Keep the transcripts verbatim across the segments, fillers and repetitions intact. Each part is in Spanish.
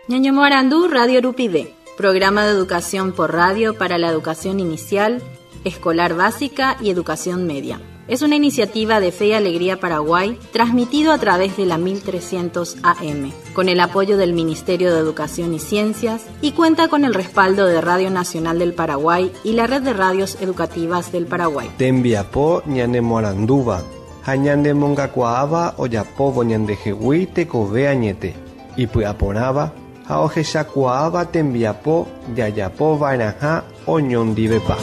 Ñaño Morandú, Radio Rupivé, programa de educación por radio para la educación inicial, escolar básica y educación media. Es una iniciativa de Fe y Alegría Paraguay, transmitido a través de la mil trescientos A M, con el apoyo del Ministerio de Educación y Ciencias, y cuenta con el respaldo de Radio Nacional del Paraguay y la Red de Radios Educativas del Paraguay. Tembiapo ñane moranduba, hañande mongacuaaba oyapovo ñande jehui tekove añete, y puyaporaba, haojeshacuaaba tembiapo de ayapo vainaja oñondivepa.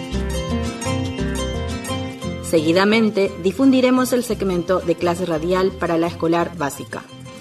Seguidamente difundiremos el segmento de clase radial para la escolar básica.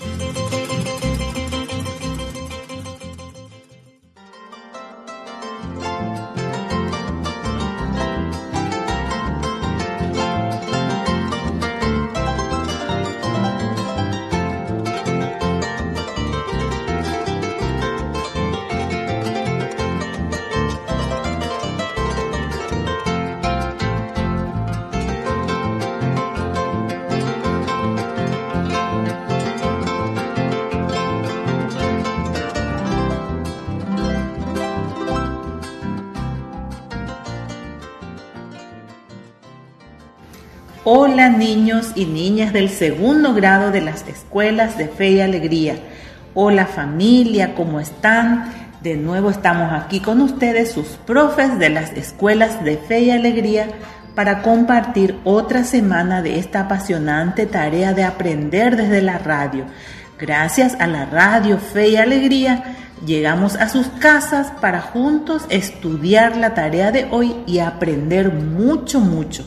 Hola niños y niñas del segundo grado de las escuelas de Fe y Alegría. Hola familia, ¿cómo están? De nuevo estamos aquí con ustedes, sus profes de las escuelas de Fe y Alegría, para compartir otra semana de esta apasionante tarea de aprender desde la radio. Gracias a la radio Fe y Alegría, llegamos a sus casas para juntos estudiar la tarea de hoy y aprender mucho, mucho.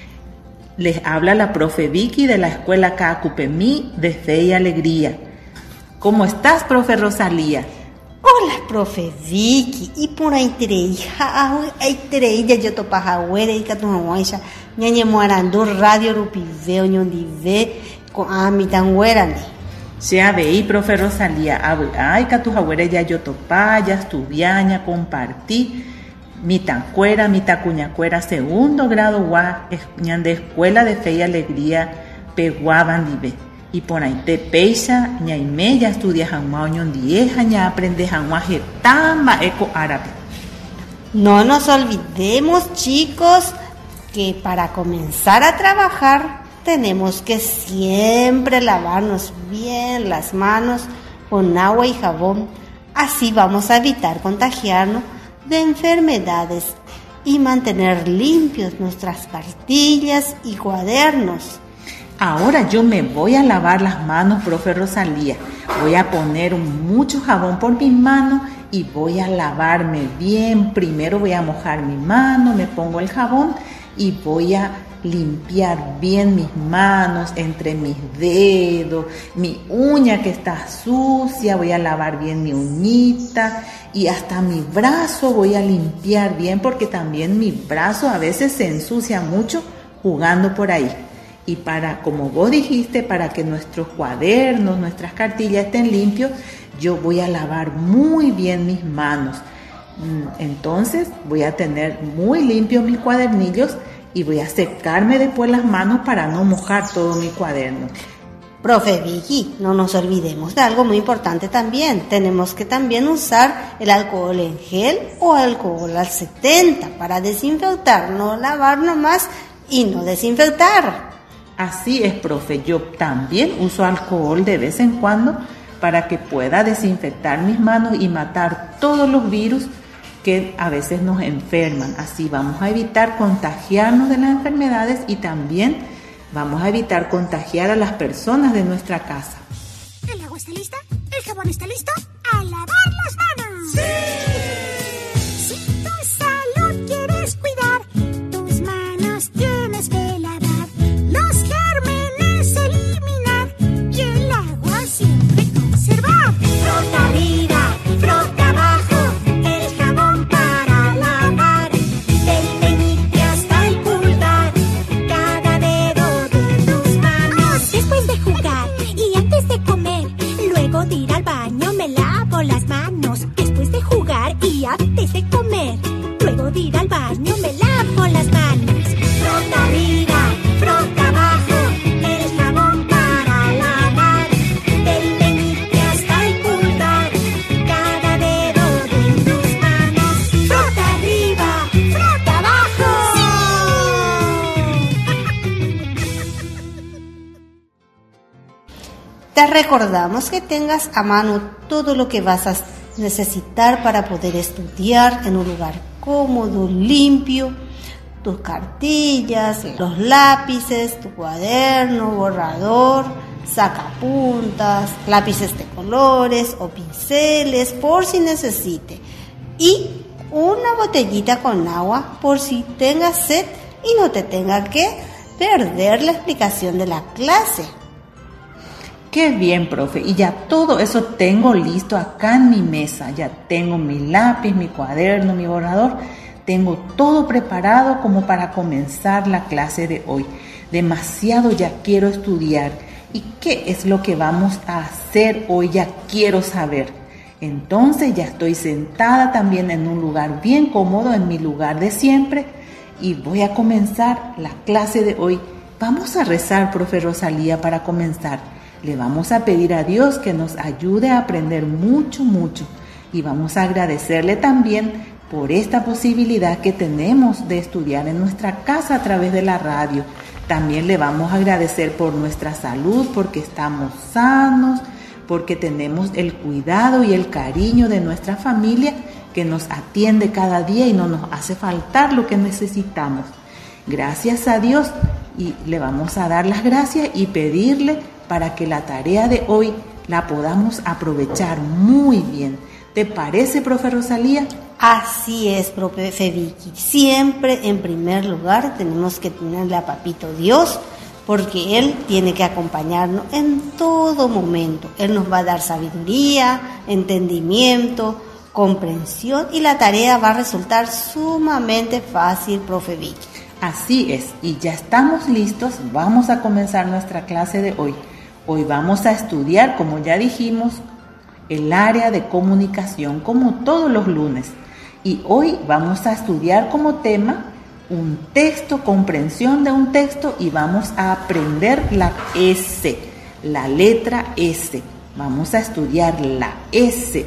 Les habla la profe Vicky de la escuela Cacupemí de Fe y Alegría. ¿Cómo estás, profe Rosalía? Hola, profe Vicky. Y por ahí treija, ahí treija yo topajahuere y catujahuaisha, ñañe Morandú, Radio Rupivé, oñondivé, con amitanhuerani. Se veí, profe Rosalía, ay, catujahuere ya yo topaya, estudiaña, compartí. Mi tancuera, mi tacuñacuera, segundo grado gua, ñande escuela de Fe y Alegría, peguabandive. Y por ahí te peisa, ñaime, ya estudia janma oñondieja, ña aprende janma jetamba eco árabe. No nos olvidemos, chicos, que para comenzar a trabajar tenemos que siempre lavarnos bien las manos con agua y jabón. Así vamos a evitar contagiarnos de enfermedades y mantener limpios nuestras cartillas y cuadernos. Ahora yo me voy a lavar las manos, profe Rosalía. Voy a poner mucho jabón por mis manos y voy a lavarme bien. Primero voy a mojar mi mano, me pongo el jabón y voy a limpiar bien mis manos, entre mis dedos, mi uña que está sucia, voy a lavar bien mi uñita y hasta mi brazo voy a limpiar bien, porque también mi brazo a veces se ensucia mucho jugando por ahí. Y para, como vos dijiste, para que nuestros cuadernos, nuestras cartillas estén limpios, yo voy a lavar muy bien mis manos. Entonces voy a tener muy limpios mis cuadernillos y voy a secarme después las manos para no mojar todo mi cuaderno. Profe Vicky, no nos olvidemos de algo muy importante también. Tenemos que también usar el alcohol en gel o alcohol al setenta para desinfectar, no lavar nomás y no desinfectar. Así es, profe. Yo también uso alcohol de vez en cuando para que pueda desinfectar mis manos y matar todos los virus que a veces nos enferman. Así vamos a evitar contagiarnos de las enfermedades y también vamos a evitar contagiar a las personas de nuestra casa. ¿El agua está lista? ¿El jabón está listo? ¡A lavar las manos! ¡Sí! Si tu salud quieres cuidar, tus manos tienes que lavar, los gérmenes eliminar y el agua siempre conservar. Frota arriba, frota abajo, el jabón para lavar, del meñique hasta el pulgar, cada dedo de tus manos. Después de jugar y antes de comer, luego de ir al baño me lavo las manos. te recordamos que tengas a mano todo lo que vas a necesitar para poder estudiar en un lugar cómodo, limpio, tus cartillas, los lápices, tu cuaderno, borrador, sacapuntas, lápices de colores o pinceles por si necesite, y una botellita con agua por si tengas sed y no te tenga que perder la explicación de la clase. Qué bien, profe. Y ya todo eso tengo listo acá en mi mesa. Ya tengo mi lápiz, mi cuaderno, mi borrador. Tengo todo preparado como para comenzar la clase de hoy. Demasiado ya quiero estudiar. ¿Y qué es lo que vamos a hacer hoy? Ya quiero saber. Entonces ya estoy sentada también en un lugar bien cómodo, en mi lugar de siempre. Y voy a comenzar la clase de hoy. Vamos a rezar, profe Rosalía, para comenzar. Le vamos a pedir a Dios que nos ayude a aprender mucho, mucho. Y vamos a agradecerle también por esta posibilidad que tenemos de estudiar en nuestra casa a través de la radio. También le vamos a agradecer por nuestra salud, porque estamos sanos, porque tenemos el cuidado y el cariño de nuestra familia que nos atiende cada día y no nos hace faltar lo que necesitamos. Gracias a Dios, y le vamos a dar las gracias y pedirle para que la tarea de hoy la podamos aprovechar muy bien. ¿Te parece, profe Rosalía? Así es, profe Vicky. Siempre en primer lugar tenemos que tenerle a Papito Dios, porque Él tiene que acompañarnos en todo momento. Él nos va a dar sabiduría, entendimiento, comprensión, y la tarea va a resultar sumamente fácil, profe Vicky. Así es, y ya estamos listos. Vamos a comenzar nuestra clase de hoy. Hoy vamos a estudiar, como ya dijimos, el área de comunicación, como todos los lunes. Y hoy vamos a estudiar como tema un texto, comprensión de un texto, y vamos a aprender la S, la letra S. Vamos a estudiar la S.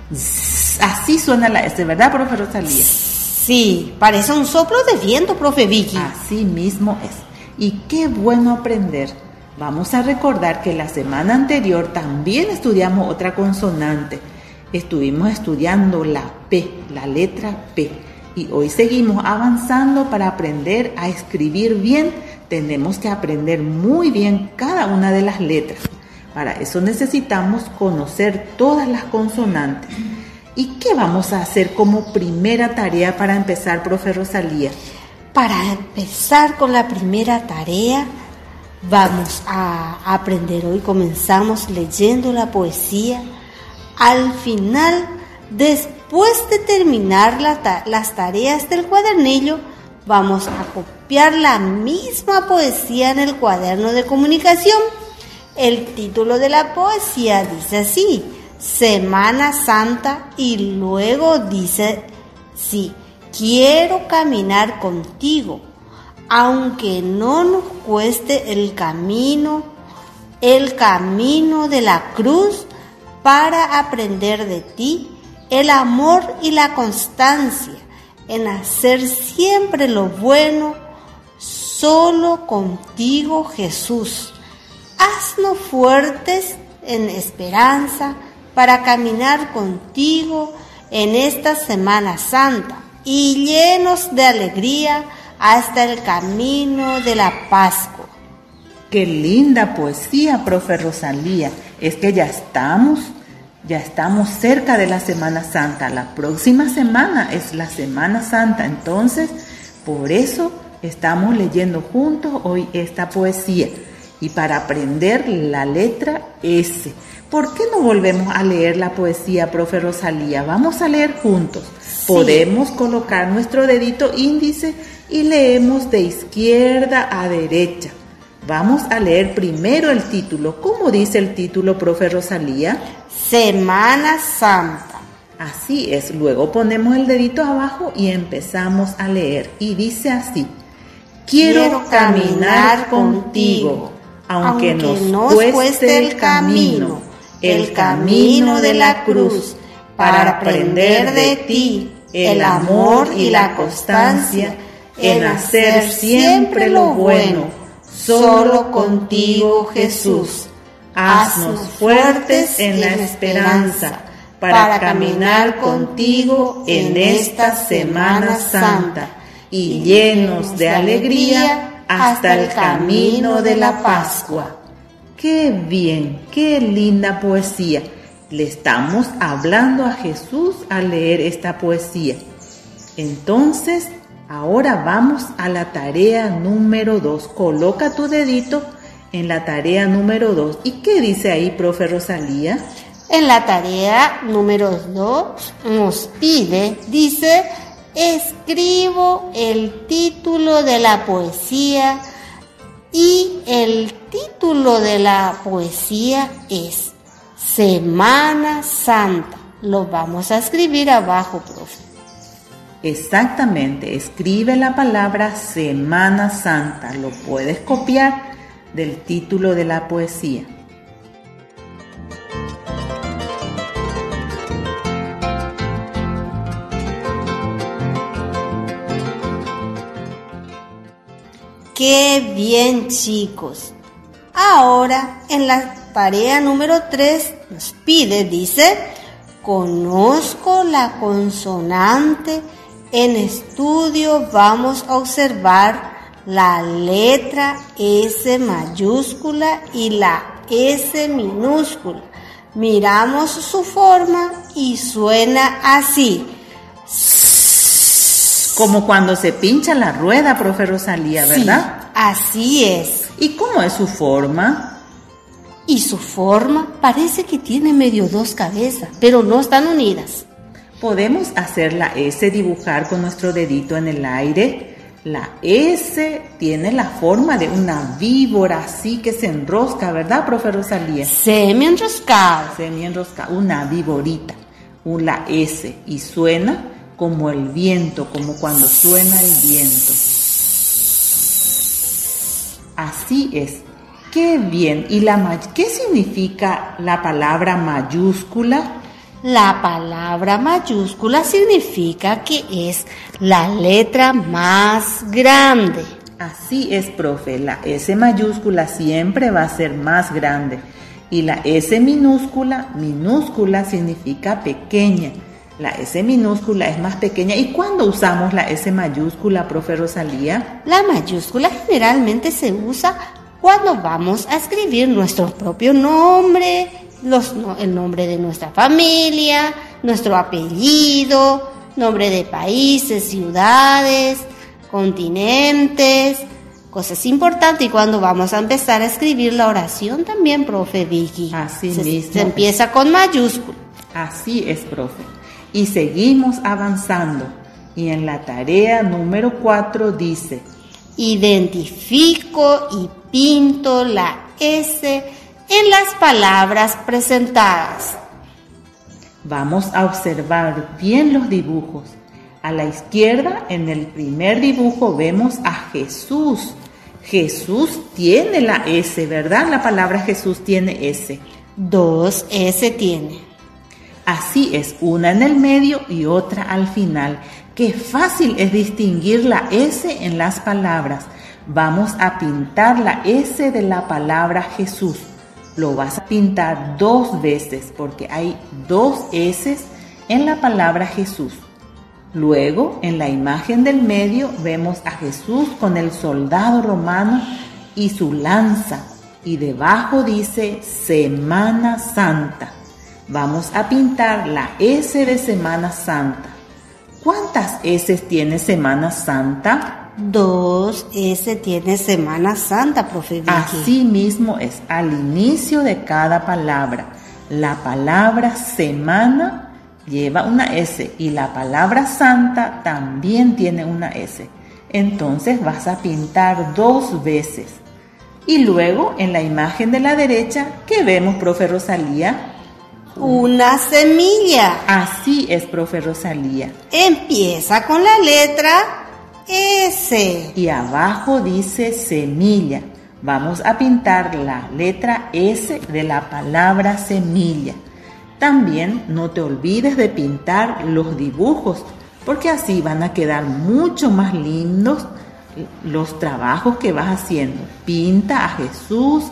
Así suena la S, ¿verdad, profe Rosalía? Sí, parece un soplo de viento, profe Vicky. Así mismo es. Y qué bueno aprender. Vamos a recordar que la semana anterior también estudiamos otra consonante. Estuvimos estudiando la P, la letra P. Y hoy seguimos avanzando para aprender a escribir bien. Tenemos que aprender muy bien cada una de las letras. Para eso necesitamos conocer todas las consonantes. ¿Y qué vamos a hacer como primera tarea para empezar, profe Rosalía? Para empezar con la primera tarea, vamos a aprender hoy. Comenzamos leyendo la poesía. Al final, después de terminar la ta- las tareas del cuadernillo, vamos a copiar la misma poesía en el cuaderno de comunicación. El título de la poesía dice así: Semana Santa, y luego dice sí, quiero caminar contigo, aunque no nos cueste el camino, el camino de la cruz, para aprender de ti el amor y la constancia en hacer siempre lo bueno, solo contigo, Jesús. Haznos fuertes en esperanza para caminar contigo en esta Semana Santa y llenos de alegría hasta el camino de la Pascua. Qué linda poesía, profe Rosalía. Es que ya estamos, ya estamos cerca de la Semana Santa. La próxima semana es la Semana Santa. Entonces, por eso estamos leyendo juntos hoy esta poesía. Y para aprender la letra S. ¿Por qué no volvemos a leer la poesía, profe Rosalía? Vamos a leer juntos. Sí. Podemos colocar nuestro dedito índice y leemos de izquierda a derecha. Vamos a leer primero el título. ¿Cómo dice el título, profe Rosalía? Semana Santa. Así es. Luego ponemos el dedito abajo y empezamos a leer. Y dice así: Quiero, Quiero caminar, caminar contigo, aunque, aunque nos, nos cueste, cueste el camino, el camino de la cruz, para aprender de ti el amor y la constancia en hacer siempre lo bueno, solo contigo, Jesús. Haznos fuertes en la esperanza para caminar contigo en esta Semana Santa y llenos de alegría hasta el camino de la Pascua. ¡Qué bien! ¡Qué linda poesía! Le estamos hablando a Jesús al leer esta poesía. Entonces, ahora vamos a la tarea número dos. Coloca tu dedito en la tarea número dos. ¿Y qué dice ahí, profe Rosalía? En la tarea número dos nos pide, dice, escribo el título de la poesía y el título de la poesía es Semana Santa. Lo vamos a escribir abajo, profe. Exactamente, escribe la palabra Semana Santa. Lo puedes copiar del título de la poesía. ¡Qué bien, chicos! Ahora, en la tarea número tres nos pide, dice, conozco la consonante. En estudio vamos a observar la letra S mayúscula y la S minúscula. Miramos su forma y suena así. Como cuando se pincha la rueda, profe Rosalía, ¿verdad? Sí, así es. ¿Y cómo es su forma? Y su forma parece que tiene medio dos cabezas, pero no están unidas. Podemos hacer la S dibujar con nuestro dedito en el aire. La S tiene la forma de una víbora, así que se enrosca, ¿verdad, profe Rosalía? Semi enroscada. Semi enroscada, una víborita, una S, y suena como el viento, como cuando suena el viento. Así es. ¡Qué bien! ¿Y la qué significa la palabra mayúscula? La palabra mayúscula significa que es la letra más grande. Así es, profe. La S mayúscula siempre va a ser más grande. Y la S minúscula, minúscula significa pequeña. La S minúscula es más pequeña. ¿Y cuándo usamos la S mayúscula, profe Rosalía? La mayúscula generalmente se usa cuando vamos a escribir nuestro propio nombre, los, no, el nombre de nuestra familia, nuestro apellido, nombre de países, ciudades, continentes, cosas importantes. Y cuando vamos a empezar a escribir la oración también, profe Vicky. Así se, mismo. Se empieza con mayúscula. Así es, profe. Y seguimos avanzando. Y en la tarea número cuatro dice: identifico y pinto la S en las palabras presentadas. Vamos a observar bien los dibujos. A la izquierda, en el primer dibujo, vemos a Jesús. Jesús tiene la S, ¿verdad? La palabra Jesús tiene S. Dos S tiene. Así es, una en el medio y otra al final. Qué fácil es distinguir la S en las palabras. Vamos a pintar la S de la palabra Jesús. Lo vas a pintar dos veces porque hay dos S en la palabra Jesús. Luego, en la imagen del medio, vemos a Jesús con el soldado romano y su lanza. Y debajo dice Semana Santa. Vamos a pintar la S de Semana Santa. ¿Cuántas S tiene Semana Santa? Dos S tiene Semana Santa, profe Vicky. Así mismo es, al inicio de cada palabra. La palabra semana lleva una S y la palabra santa también tiene una S. Entonces vas a pintar dos veces. Y luego en la imagen de la derecha, ¿qué vemos, profe Rosalía? Una semilla. Así es, profe Rosalía. Empieza con la letra S. Y abajo dice semilla. Vamos a pintar la letra S de la palabra semilla. También no te olvides de pintar los dibujos, porque así van a quedar mucho más lindos los trabajos que vas haciendo. Pinta a Jesús,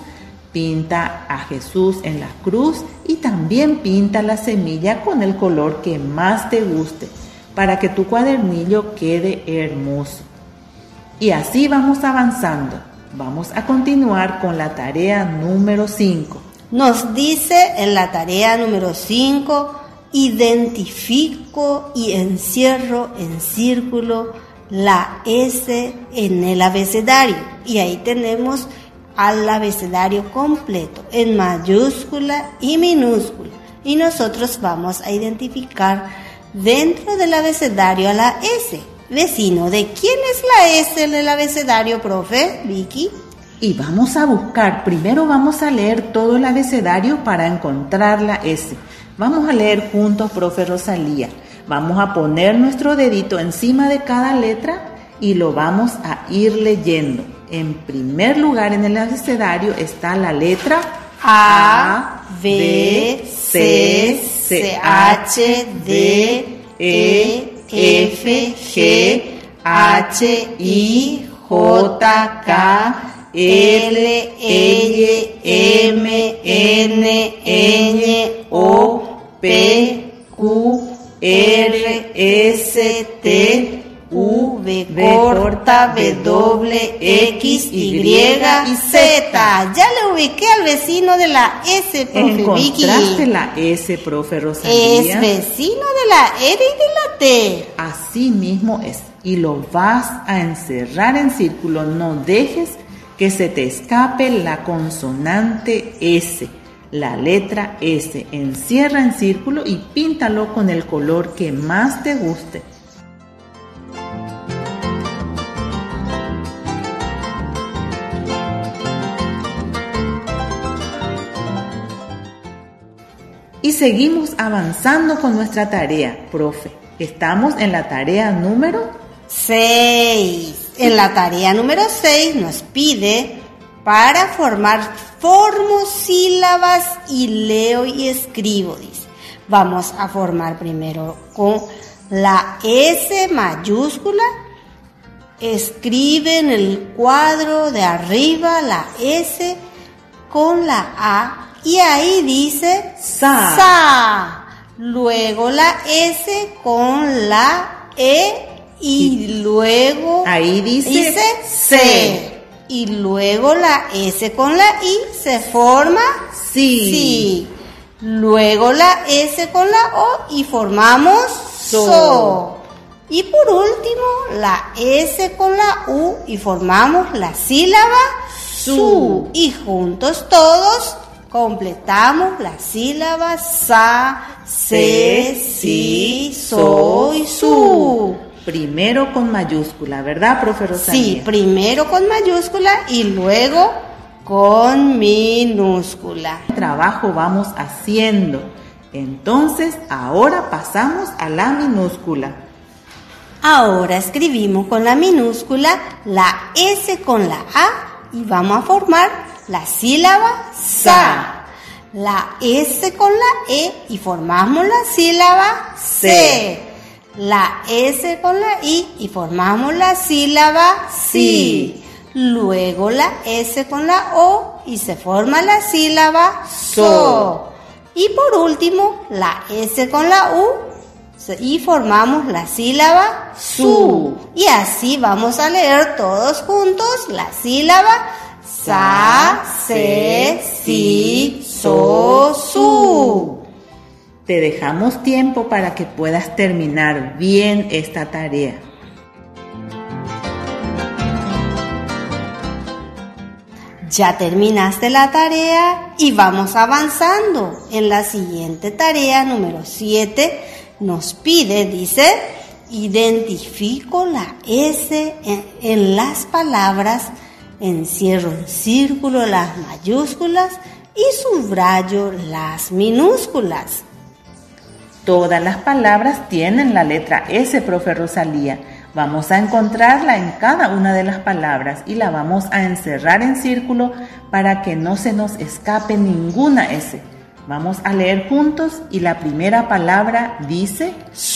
Pinta a Jesús en la cruz y también pinta la semilla con el color que más te guste para que tu cuadernillo quede hermoso. Y así vamos avanzando. Vamos a continuar con la tarea número cinco. Nos dice en la tarea número cinco, identifico y encierro en círculo la S en el abecedario. Y ahí tenemos al abecedario completo en mayúscula y minúscula. Y nosotros vamos a identificar dentro del abecedario a la S. Vecino, ¿de quién es la S en el abecedario, profe? Vicky. Y vamos a buscar, primero vamos a leer todo el abecedario para encontrar la S. Vamos a leer juntos, profe Rosalía. Vamos a poner nuestro dedito encima de cada letra y lo vamos a ir leyendo. En primer lugar en el abecedario está la letra A, B, C, C, H, D, E, F, G, H, I, J, K, L, L, M, N, N, O, P, Q, R, S, T, U, V corta, W, X, Y, Z. Ya le ubiqué al vecino de la S, profe Vicky. ¿Encontraste la S, profe Rosalía? Es vecino de la R y de la T. Así mismo es. Y lo vas a encerrar en círculo. No dejes que se te escape la consonante S. La letra S. Encierra en círculo y píntalo con el color que más te guste. Y seguimos avanzando con nuestra tarea, profe. Estamos en la tarea número seis. En la tarea número seis nos pide para formar formosílabas y leo y escribo, dice. Vamos a formar primero con la S mayúscula. Escribe en el cuadro de arriba la S con la A. Y ahí dice sa. sa. Luego la S con la E y, y luego ahí dice, dice C. Y luego la S con la I se forma sí. sí. Luego la S con la O y formamos so. so. Y por último la S con la U y formamos la sílaba su. su. Y juntos todos completamos la sílaba sa, se, si, so y su. Primero con mayúscula, ¿verdad, profe Rosalía? Sí, primero con mayúscula y luego con minúscula. ¿Qué trabajo vamos haciendo? Entonces, ahora pasamos a la minúscula. Ahora escribimos con la minúscula la S con la A y vamos a formar la sílaba sa, la S con la E y formamos la sílaba C, la S con la I y formamos la sílaba si, luego la S con la O y se forma la sílaba so, y por último la S con la U y formamos la sílaba su, y así vamos a leer todos juntos la sílaba sa, se, si, so, su. Te dejamos tiempo para que puedas terminar bien esta tarea. Ya terminaste la tarea y vamos avanzando. En la siguiente tarea, número siete, nos pide, dice, identifico la S en, en las palabras. Encierro en círculo las mayúsculas y subrayo las minúsculas. Todas las palabras tienen la letra S, profe Rosalía. Vamos a encontrarla en cada una de las palabras y la vamos a encerrar en círculo para que no se nos escape ninguna S. Vamos a leer juntos y la primera palabra dice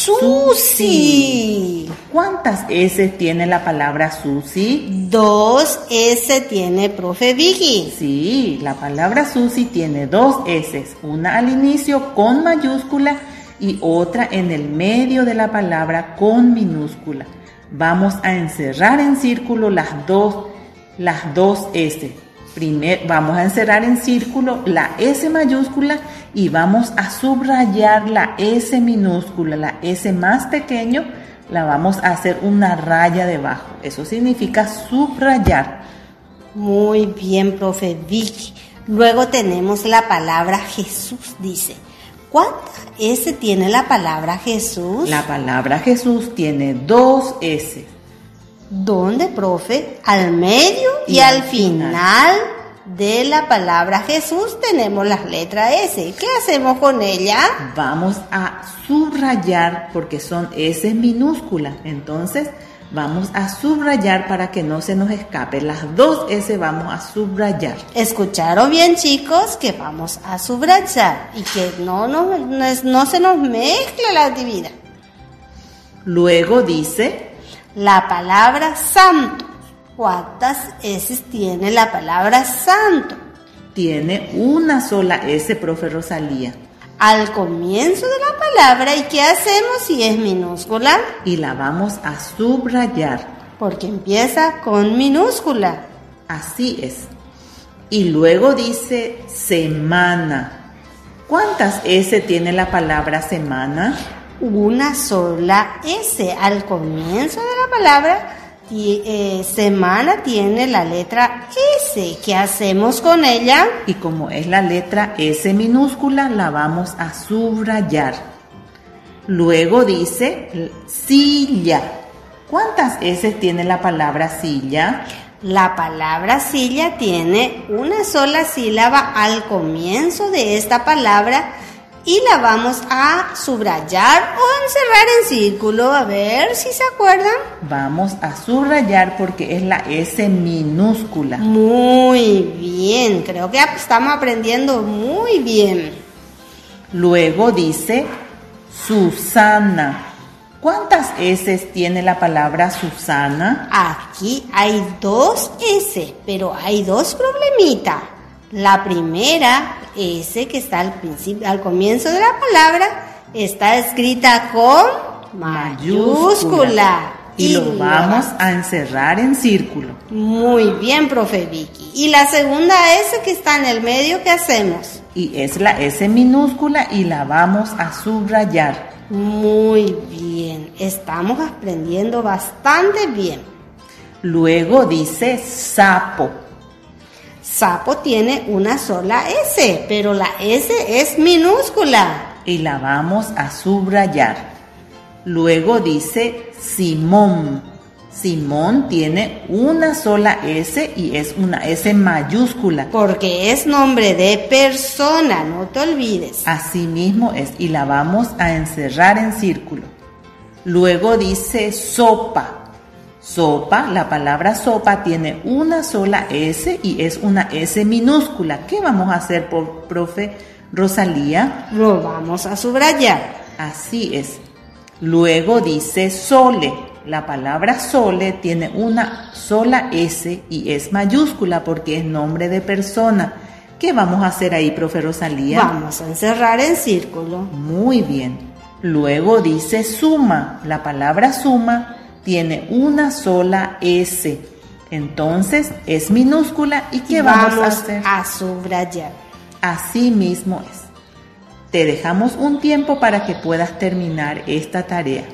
Susi. ¿Cuántas S tiene la palabra Susi? Dos S tiene profe Vicky. Sí, la palabra Susi tiene dos S, una al inicio con mayúscula y otra en el medio de la palabra con minúscula. Vamos a encerrar en círculo las dos, las dos S. Primero vamos a encerrar en círculo la S mayúscula y vamos a subrayar la S minúscula, la S más pequeño, la vamos a hacer una raya debajo. Eso significa subrayar. Muy bien, profe Vicky. Luego tenemos la palabra Jesús, dice. ¿Cuántas S tiene la palabra Jesús? La palabra Jesús tiene dos S. ¿Dónde, profe? Al medio y, y al final. final de la palabra Jesús tenemos la letra S. ¿Qué hacemos con ella? Vamos a subrayar porque son S minúsculas. Entonces vamos a subrayar para que no se nos escape. Las dos S vamos a subrayar. ¿Escucharon bien, chicos? Que vamos a subrayar y que no, no, no, no se nos mezcle la actividad. Luego dice la palabra santo. ¿Cuántas S tiene la palabra santo? Tiene una sola S, profe Rosalía. Al comienzo de la palabra, ¿y qué hacemos si es minúscula? Y la vamos a subrayar. Porque empieza con minúscula. Así es. Y luego dice semana. ¿Cuántas S tiene la palabra semana? Una sola S. Al comienzo de la palabra, eh, semana tiene la letra S. ¿Qué hacemos con ella? Y como es la letra S minúscula, la vamos a subrayar. Luego dice silla. ¿Cuántas S tiene la palabra silla? La palabra silla tiene una sola sílaba al comienzo de esta palabra y la vamos a subrayar o encerrar en círculo, a ver si se acuerdan. Vamos a subrayar porque es la S minúscula. Muy bien, creo que estamos aprendiendo muy bien. Luego dice Susana. ¿Cuántas S tiene la palabra Susana? Aquí hay dos S, pero hay dos problemitas. La primera S que está al principio, al comienzo de la palabra, está escrita con mayúscula. mayúscula. Y, y lo vamos a encerrar en círculo. Muy bien, profe Vicky. Y la segunda S que está en el medio, ¿qué hacemos? Y es la S minúscula y la vamos a subrayar. Muy bien, estamos aprendiendo bastante bien. Luego dice sapo. Sapo tiene una sola S, pero la S es minúscula. Y la vamos a subrayar. Luego dice Simón. Simón tiene una sola S y es una S mayúscula. Porque es nombre de persona, no te olvides. Así mismo es, y la vamos a encerrar en círculo. Luego dice sopa. Sopa, la palabra sopa tiene una sola S y es una S minúscula. ¿Qué vamos a hacer, por, profe Rosalía? Lo vamos a subrayar. Así es. Luego dice sole. La palabra sole tiene una sola S y es mayúscula porque es nombre de persona. ¿Qué vamos a hacer ahí, profe Rosalía? Vamos a encerrar en círculo. Muy bien. Luego dice suma. La palabra suma tiene una sola S. Entonces es minúscula. ¿Y qué vamos, vamos a hacer? A subrayar. Así mismo es. Te dejamos un tiempo para que puedas terminar esta tarea.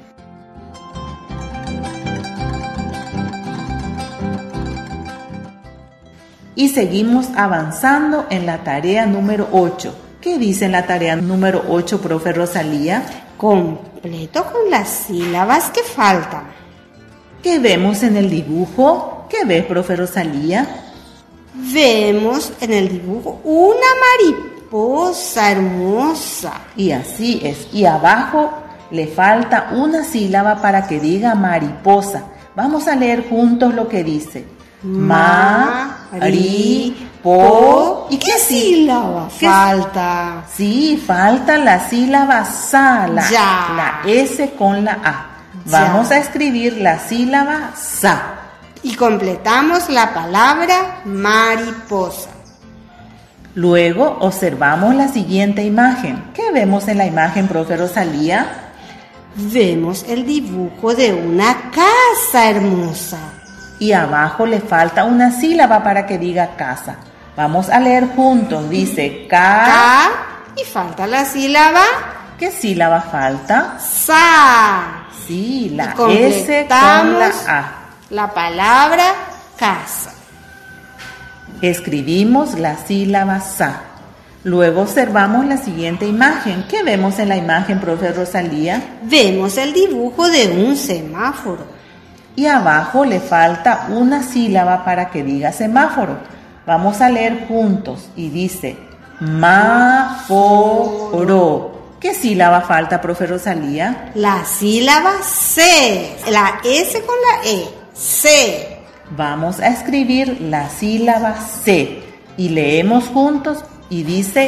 Y seguimos avanzando en la tarea número ocho. ¿Qué dice en la tarea número ocho, profe Rosalía? Completo con las sílabas que faltan. ¿Qué vemos en el dibujo? ¿Qué ves, profe Rosalía? Vemos en el dibujo una mariposa hermosa. Y así es. Y abajo le falta una sílaba para que diga mariposa. Vamos a leer juntos lo que dice. Mariposa. po. ¿Y qué sílaba ¿Qué? falta? Sí, falta la sílaba sa, la, Ya. la S con la A. Vamos Ya. a escribir la sílaba sa. Y completamos la palabra mariposa. Luego observamos la siguiente imagen. ¿Qué vemos en la imagen, profe Rosalía? Vemos el dibujo de una casa hermosa. Y abajo le falta una sílaba para que diga casa. Vamos a leer juntos. Dice ca. Ca, y falta la sílaba ¿Qué sílaba falta? sa. Sí, la Y S con completamos la A. la palabra casa. Escribimos la sílaba sa. Luego observamos la siguiente imagen. ¿Qué vemos en la imagen, profe Rosalía? Vemos el dibujo de un semáforo. Y abajo le falta una sílaba para que diga semáforo. Vamos a leer juntos y dice ma-fo-ro. ¿Qué sílaba falta, profe Rosalía? La sílaba C, la S con la E, C. Vamos a escribir la sílaba C y leemos juntos y dice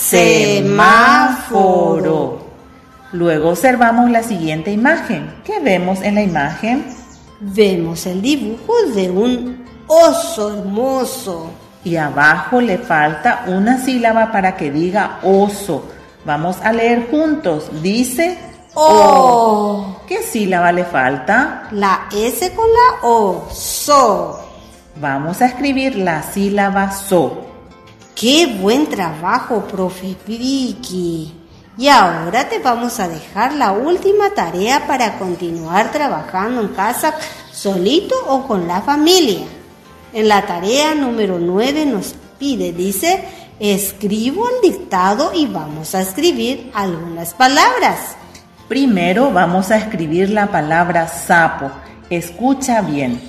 semáforo. Luego observamos la siguiente imagen. ¿Qué vemos en la imagen? Vemos el dibujo de un oso hermoso. Y abajo le falta una sílaba para que diga oso. Vamos a leer juntos. Dice O. ¿Qué sílaba le falta? La S con la O, so. Vamos a escribir la sílaba so. ¡Qué buen trabajo, profe Vicky! Y ahora te vamos a dejar la última tarea para continuar trabajando en casa solito o con la familia. En la tarea número nueve nos pide, dice, escribo el dictado y vamos a escribir algunas palabras. Primero vamos a escribir la palabra sapo. Escucha bien.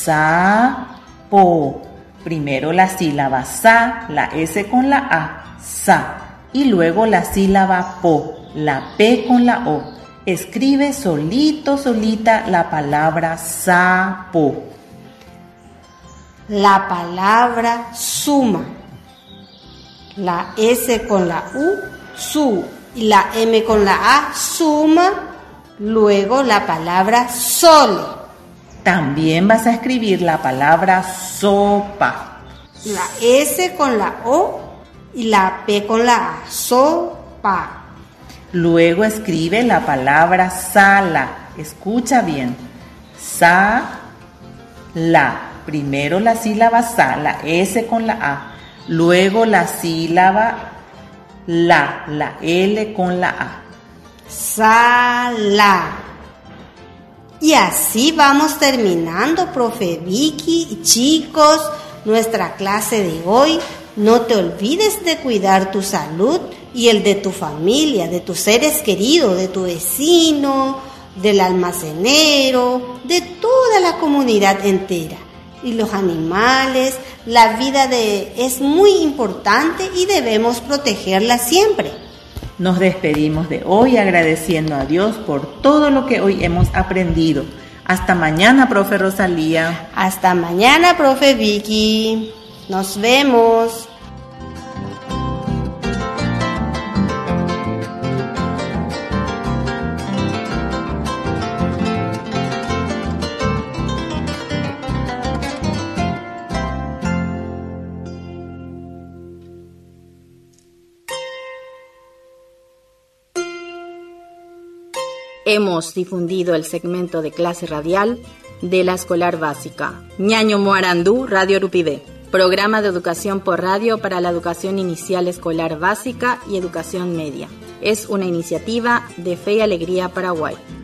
Sapo. Primero la sílaba sa, la S con la A, sa. Y luego la sílaba po, la P con la O. Escribe solito, solita la palabra sapo. La palabra suma. La S con la U, su. Y la M con la A, suma. Luego la palabra sole. También vas a escribir la palabra sopa. La S con la O y la P con la A, sopa. Luego escribe la palabra sala. Escucha bien. Sa, la. Primero la sílaba sa, la S con la A. Luego la sílaba la, la L con la A. Sala. Y así vamos terminando, profe Vicky y chicos, nuestra clase de hoy. No te olvides de cuidar tu salud y el de tu familia, de tus seres queridos, de tu vecino, del almacenero, de toda la comunidad entera. Y los animales, la vida de, es muy importante y debemos protegerla siempre. Nos despedimos de hoy agradeciendo a Dios por todo lo que hoy hemos aprendido. Hasta mañana, profe Rosalía. Hasta mañana, profe Vicky. Nos vemos. Hemos difundido el segmento de clase radial de la escolar básica Ñaño Moarandú, Radio Rupibé, programa de educación por radio para la educación inicial escolar básica y educación media. Es una iniciativa de Fe y Alegría Paraguay.